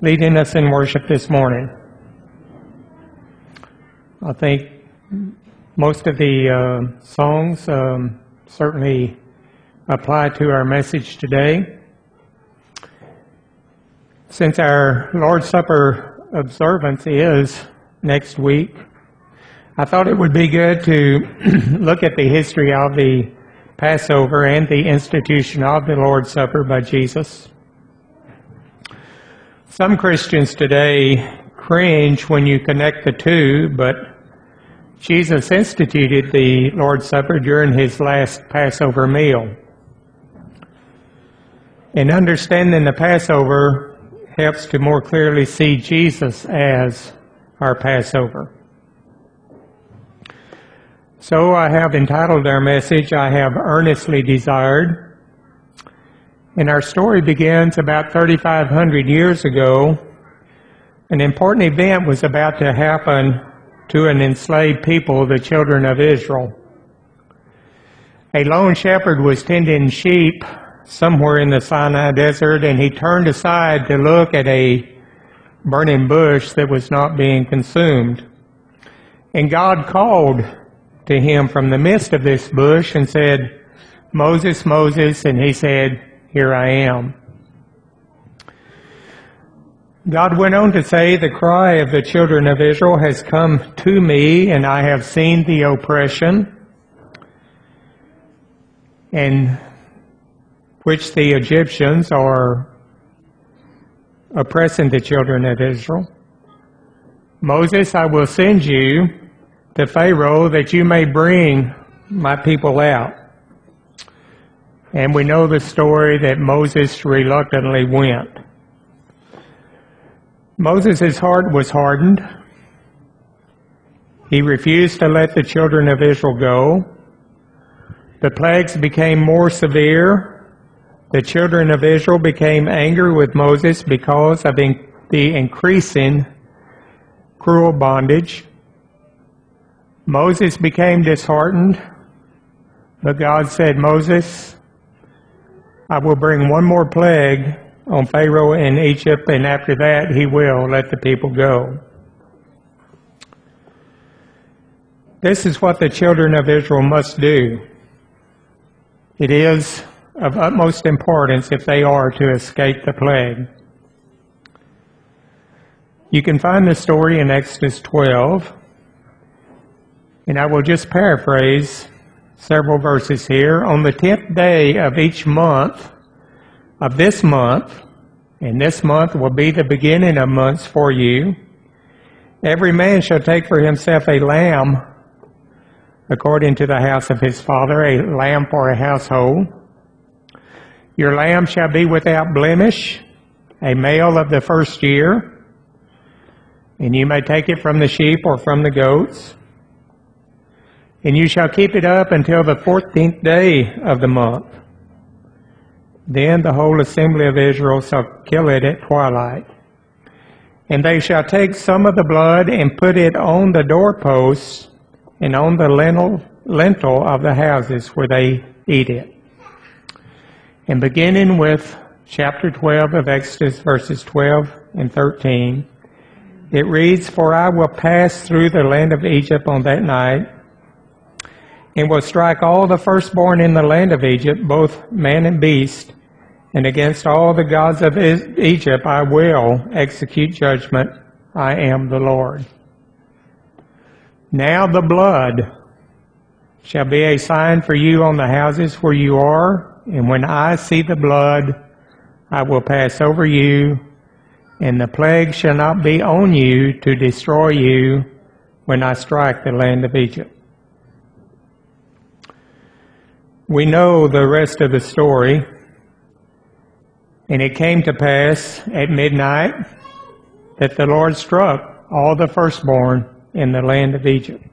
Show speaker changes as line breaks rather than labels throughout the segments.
leading us in worship this morning. I think most of the songs certainly apply to our message today. Since our Lord's Supper observance is next week, I thought it would be good to look at the history of the Passover and the institution of the Lord's Supper by Jesus. Some Christians today cringe when you connect the two, but Jesus instituted the Lord's Supper during his last Passover meal. And understanding the Passover helps to more clearly see Jesus as our Passover. So I have entitled our message, I Have Earnestly Desired. And our story begins about 3,500 years ago. An important event was about to happen to an enslaved people, the children of Israel. A lone shepherd was tending sheep somewhere in the Sinai desert, and he turned aside to look at a burning bush that was not being consumed. And God called to him from the midst of this bush and said, "Moses, Moses," and he said, "Here I am." God went on to say, "The cry of the children of Israel has come to me, and I have seen the oppression in which the Egyptians are oppressing the children of Israel. Moses, I will send you to Pharaoh that you may bring my people out." And we know the story that Moses reluctantly went. Moses' heart was hardened. He refused to let the children of Israel go. The plagues became more severe. The children of Israel became angry with Moses because of the increasing cruel bondage. Moses became disheartened, but God said, "Moses, I will bring one more plague on Pharaoh in Egypt, and after that he will let the people go." This is what the children of Israel must do. It is of utmost importance if they are to escape the plague. You can find the story in Exodus 12, and I will just paraphrase several verses here. "On the 10th day of each month of this month, and this month will be the beginning of months for you, every man shall take for himself a lamb according to the house of his father, a lamb for a household. Your lamb shall be without blemish, a male of the first year, and you may take it from the sheep or from the goats. And you shall keep it up until the 14th day of the month. Then the whole assembly of Israel shall kill it at twilight. And they shall take some of the blood and put it on the doorposts and on the lintel of the houses where they eat it." And beginning with chapter 12 of Exodus, verses 12 and 13, it reads, "For I will pass through the land of Egypt on that night, and will strike all the firstborn in the land of Egypt, both man and beast, and against all the gods of Egypt I will execute judgment. I am the Lord. Now the blood shall be a sign for you on the houses where you are, and when I see the blood, I will pass over you, and the plague shall not be on you to destroy you when I strike the land of Egypt." We know the rest of the story. "And it came to pass at midnight that the Lord struck all the firstborn in the land of Egypt.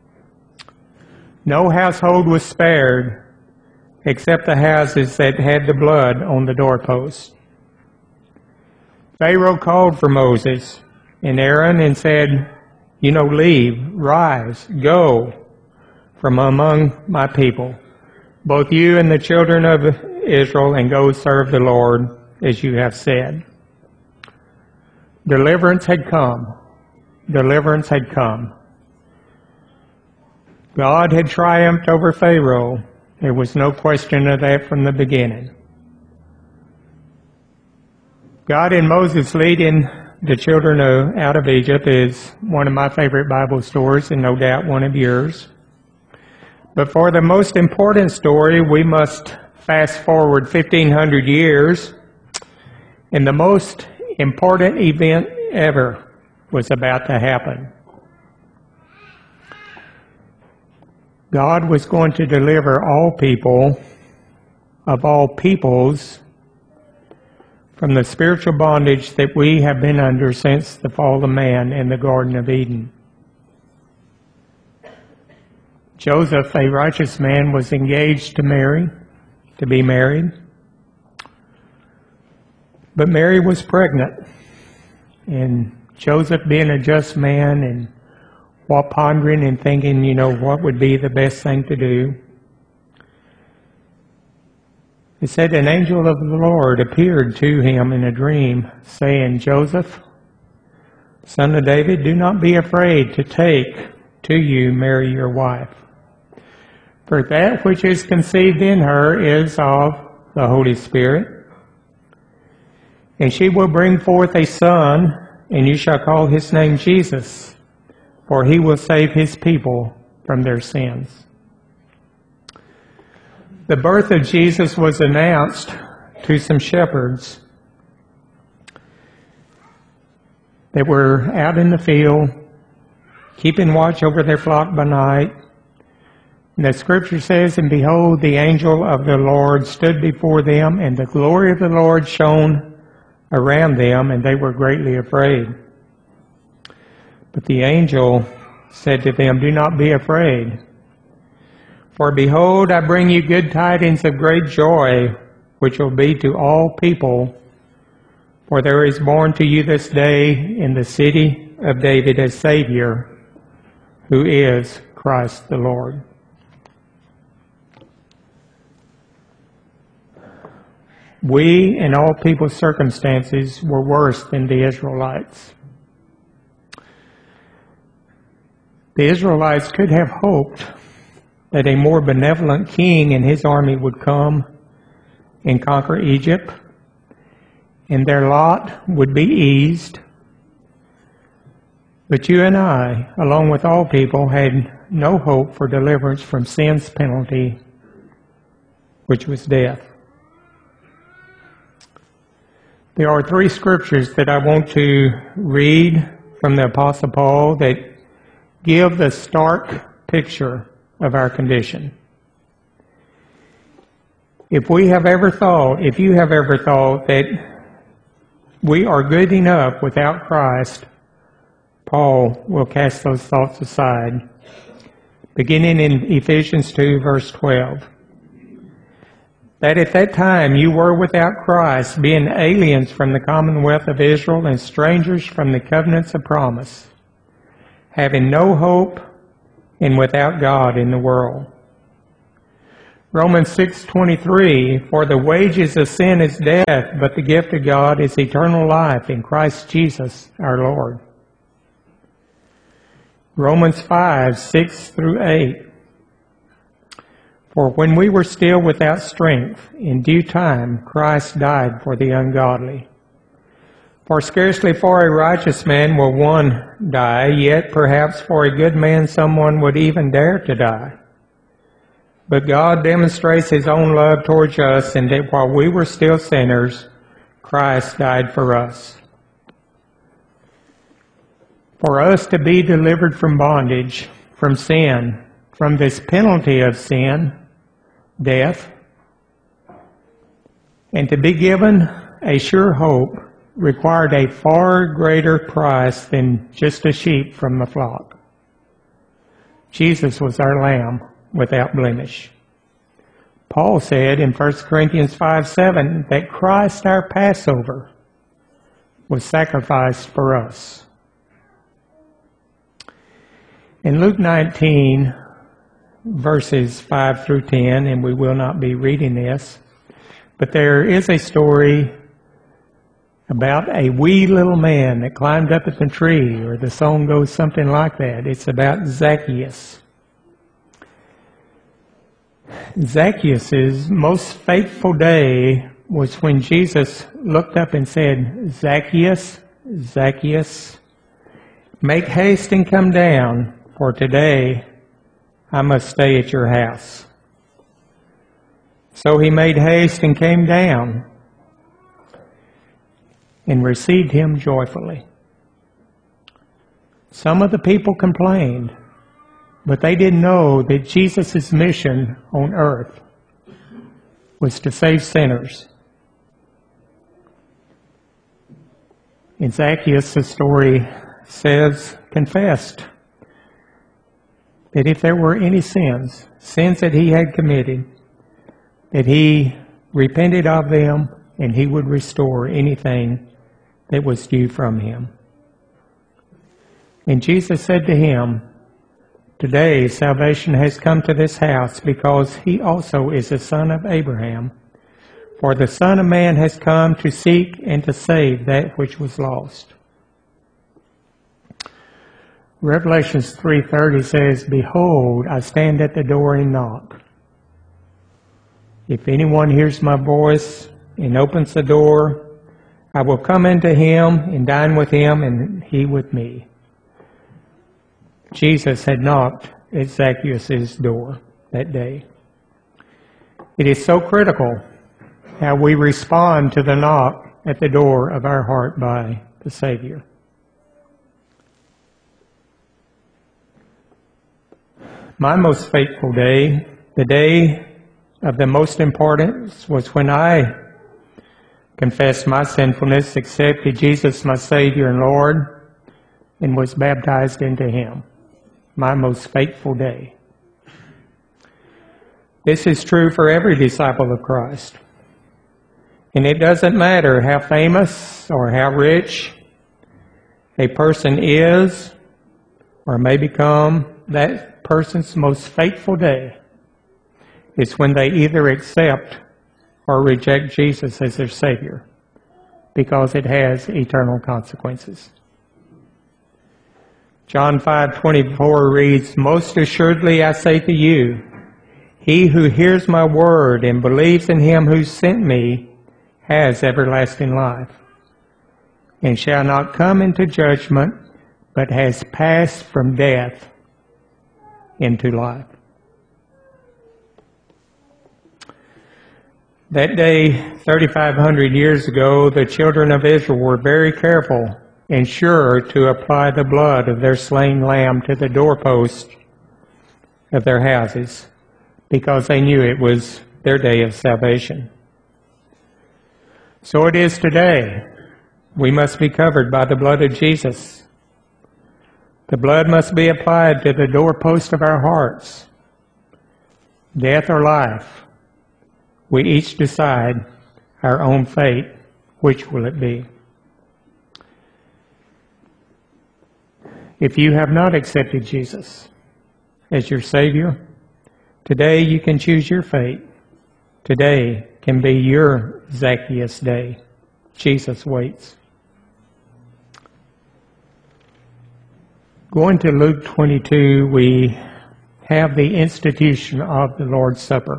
No household was spared except the houses that had the blood on the doorposts. Pharaoh called for Moses and Aaron and said, leave, rise, go from among my people, both you and the children of Israel, and go serve the Lord as you have said." Deliverance had come. Deliverance had come. God had triumphed over Pharaoh. There was no question of that from the beginning. God and Moses leading the children out of Egypt is one of my favorite Bible stories, and no doubt one of yours. But for the most important story, we must fast forward 1,500 years, and the most important event ever was about to happen. God was going to deliver all people of all peoples from the spiritual bondage that we have been under since the fall of man in the Garden of Eden. Joseph, a righteous man, was engaged to be married. But Mary was pregnant, and Joseph, being a just man and while pondering and thinking, what would be the best thing to do, it said an angel of the Lord appeared to him in a dream, saying, Joseph, son of David, do not be afraid to take to you Mary your wife. For that which is conceived in her is of the Holy Spirit. And she will bring forth a son, and you shall call his name Jesus, for he will save his people from their sins. The birth of Jesus was announced to some shepherds that were out in the field, keeping watch over their flock by night. And the scripture says, and behold, the angel of the Lord stood before them, and the glory of the Lord shone around them, and they were greatly afraid. But the angel said to them, do not be afraid. For behold, I bring you good tidings of great joy, which will be to all people. For there is born to you this day in the city of David a Savior, who is Christ the Lord. We, in all people's circumstances, were worse than the Israelites. The Israelites could have hoped that a more benevolent king and his army would come and conquer Egypt, and their lot would be eased. But you and I, along with all people, had no hope for deliverance from sin's penalty, which was death. There are 3 scriptures that I want to read from the Apostle Paul that give the stark picture of our condition. If you have ever thought that we are good enough without Christ, Paul will cast those thoughts aside. Beginning in Ephesians 2, verse 12. That at that time you were without Christ, being aliens from the commonwealth of Israel and strangers from the covenants of promise, having no hope and without God in the world. Romans 6:23, for the wages of sin is death, but the gift of God is eternal life in Christ Jesus our Lord. Romans 5:6 through 8. For when we were still without strength, in due time Christ died for the ungodly. For scarcely for a righteous man will one die, yet perhaps for a good man someone would even dare to die. But God demonstrates His own love towards us, in that while we were still sinners, Christ died for us. For us to be delivered from bondage, from sin, from this penalty of sin, death, and to be given a sure hope required a far greater price than just a sheep from the flock. Jesus was our lamb without blemish. Paul said in 1 Corinthians 5:7 that Christ our Passover was sacrificed for us. In Luke 19, verses 5 through 10, and we will not be reading this, but there is a story about a wee little man that climbed up at the tree, or the song goes something like that. It's about Zacchaeus. Zacchaeus' most fateful day was when Jesus looked up and said, "Zacchaeus, Zacchaeus, make haste and come down, for today I must stay at your house." So he made haste and came down and received him joyfully. Some of the people complained, but they didn't know that Jesus' mission on earth was to save sinners. And Zacchaeus, the story says, confessed that if there were any sins that he had committed, that he repented of them and he would restore anything that was due from him. And Jesus said to him, "Today salvation has come to this house, because he also is a son of Abraham. For the Son of Man has come to seek and to save that which was lost." Revelation 3:30 says, "Behold, I stand at the door and knock. If anyone hears my voice and opens the door, I will come into him and dine with him, and he with me." Jesus had knocked at Zacchaeus' door that day. It is so critical how we respond to the knock at the door of our heart by the Savior. My most faithful day, the day of the most importance, was when I confessed my sinfulness, accepted Jesus my Savior and Lord, and was baptized into Him. My most faithful day. This is true for every disciple of Christ. And it doesn't matter how famous or how rich a person is or may become, that person's most faithful day is when they either accept or reject Jesus as their Savior, because it has eternal consequences. John 5:24 reads, "Most assuredly I say to you, he who hears my word and believes in him who sent me has everlasting life, and shall not come into judgment, but has passed from death into life." That day, 3,500 years ago, the children of Israel were very careful and sure to apply the blood of their slain lamb to the doorpost of their houses, because they knew it was their day of salvation. So it is today. We must be covered by the blood of Jesus. The blood must be applied to the doorpost of our hearts. Death or life, we each decide our own fate. Which will it be? If you have not accepted Jesus as your Savior, today you can choose your fate. Today can be your Zacchaeus day. Jesus waits. Going to Luke 22, we have the institution of the Lord's Supper.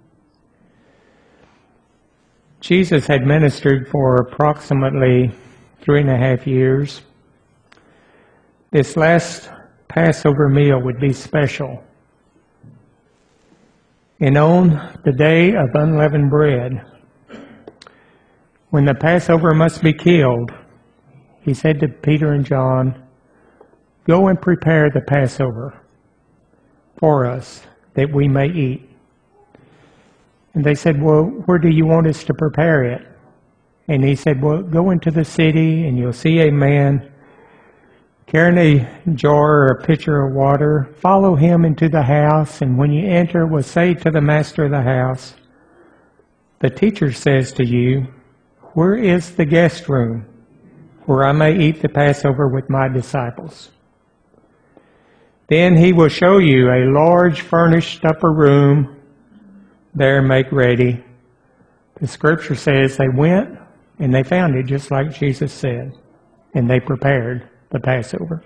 Jesus had ministered for approximately 3.5 years. This last Passover meal would be special. And on the day of unleavened bread, when the Passover must be killed, he said to Peter and John, "Go and prepare the Passover for us, that we may eat." And they said, "Well, where do you want us to prepare it?" And he said, "Well, go into the city and you'll see a man carrying a jar or a pitcher of water. Follow him into the house, and when you enter, will say to the master of the house, 'The teacher says to you, where is the guest room where I may eat the Passover with my disciples?' Then he will show you a large furnished upper room. There make ready." The scripture says they went, And they found it just like Jesus said, and they prepared the Passover.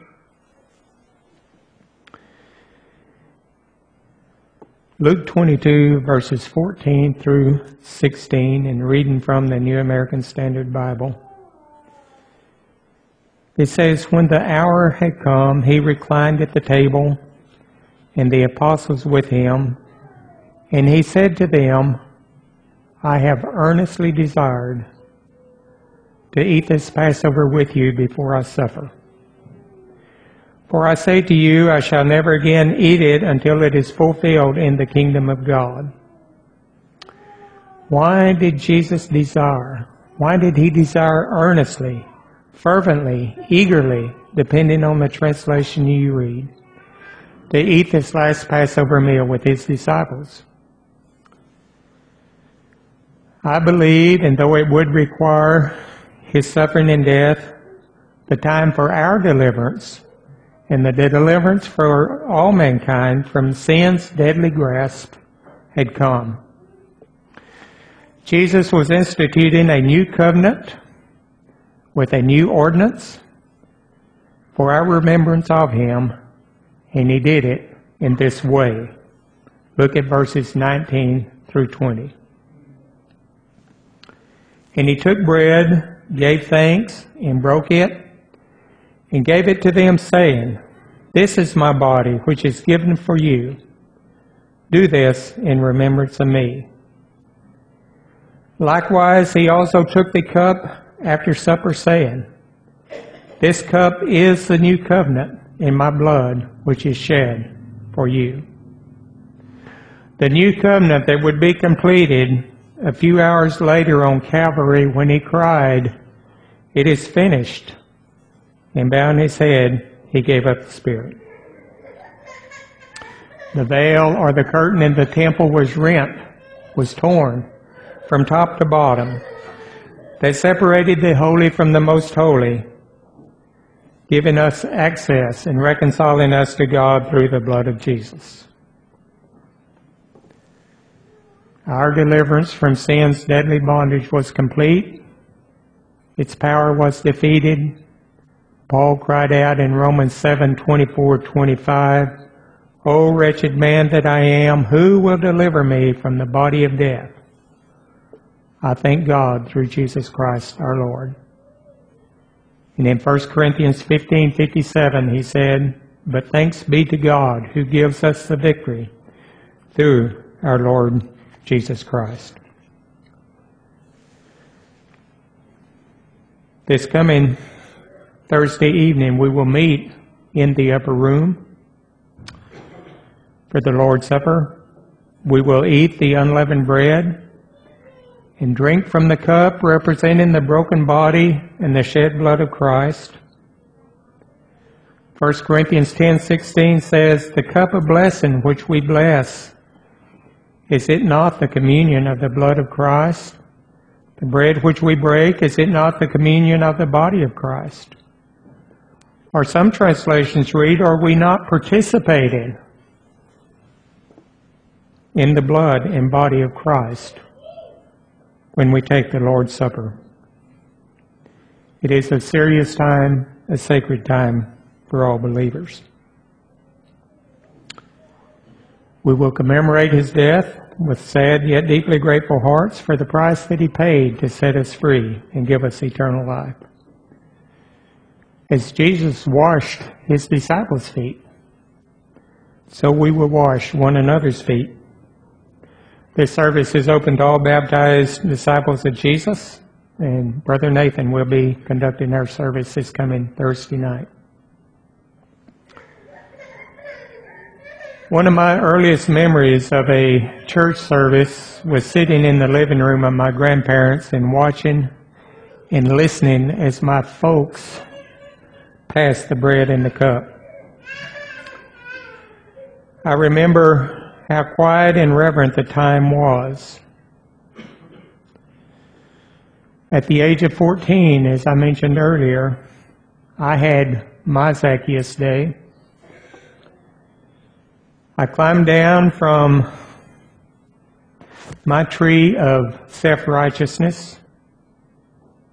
Luke 22, verses 14 through 16, and reading from the New American Standard Bible. It says, "When the hour had come, he reclined at the table, and the apostles with him. And he said to them, I have earnestly desired to eat this Passover with you before I suffer. For I say to you, I shall never again eat it until it is fulfilled in the kingdom of God." Why did Jesus desire? Why did he desire earnestly, fervently, eagerly, depending on the translation you read, to eat this last Passover meal with his disciples? I believe, and though it would require his suffering and death, the time for our deliverance and the deliverance for all mankind from sin's deadly grasp had come. Jesus was instituting a new covenant with a new ordinance for our remembrance of him, and he did it in this way. Look at verses 19 through 20. "And he took bread, gave thanks, and broke it, and gave it to them, saying, This is my body, which is given for you. Do this in remembrance of me. Likewise, he also took the cup after supper, saying, This cup is the new covenant in my blood, which is shed for you." The new covenant that would be completed a few hours later on Calvary when he cried, "It is finished," and bowing his head, he gave up the spirit. The veil or the curtain in the temple was rent, was torn from top to bottom. That separated the holy from the most holy, giving us access and reconciling us to God through the blood of Jesus. Our deliverance from sin's deadly bondage was complete. Its power was defeated. Paul cried out in Romans 7:24-25, "O wretched man that I am, who will deliver me from the body of death? I thank God through Jesus Christ our Lord." And in 1 Corinthians 15:57 he said, "But thanks be to God who gives us the victory through our Lord Jesus Christ." This coming Thursday evening, we will meet in the upper room for the Lord's Supper. We will eat the unleavened bread and drink from the cup representing the broken body and the shed blood of Christ. 1 Corinthians 10:16 says, "The cup of blessing which we bless, is it not the communion of the blood of Christ? The bread which we break, is it not the communion of the body of Christ?" Or some translations read, "Are we not participating in the blood and body of Christ when we take the Lord's Supper?" It is a serious time, a sacred time for all believers. We will commemorate his death with sad yet deeply grateful hearts for the price that he paid to set us free and give us eternal life. As Jesus washed his disciples' feet, so we will wash one another's feet. This service is open to all baptized disciples of Jesus, and Brother Nathan will be conducting our service this coming Thursday night. One of my earliest memories of a church service was sitting in the living room of my grandparents and watching and listening as my folks passed the bread and the cup. I remember how quiet and reverent the time was. At the age of 14, as I mentioned earlier, I had my Zacchaeus day. I climbed down from my tree of self-righteousness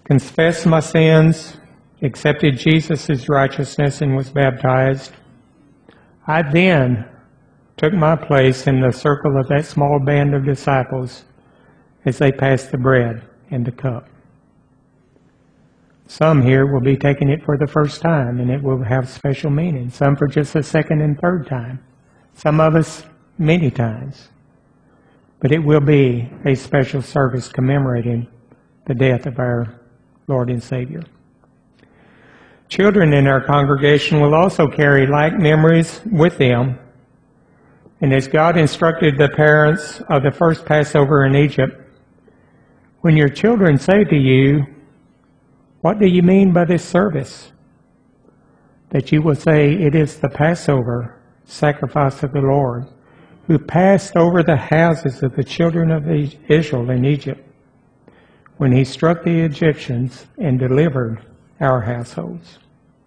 confessed my sins, accepted Jesus' righteousness, and was baptized, I then took my place in the circle of that small band of disciples as they passed the bread and the cup. Some here will be taking it for the first time, and it will have special meaning. Some for just the second and third time. Some of us many times. But it will be a special service commemorating the death of our Lord and Savior. Children in our congregation will also carry like memories with them. And as God instructed the parents of the first Passover in Egypt, when your children say to you, "What do you mean by this service?" that you will say, "It is the Passover sacrifice of the Lord, who passed over the houses of the children of Israel in Egypt, when he struck the Egyptians and delivered our households."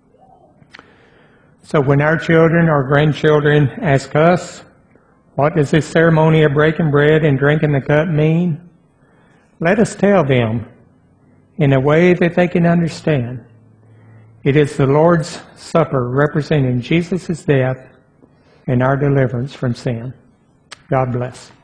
So when our children or grandchildren ask us, "What does this ceremony of breaking bread and drinking the cup mean?" let us tell them in a way that they can understand. It is the Lord's Supper representing Jesus' death and our deliverance from sin. God bless.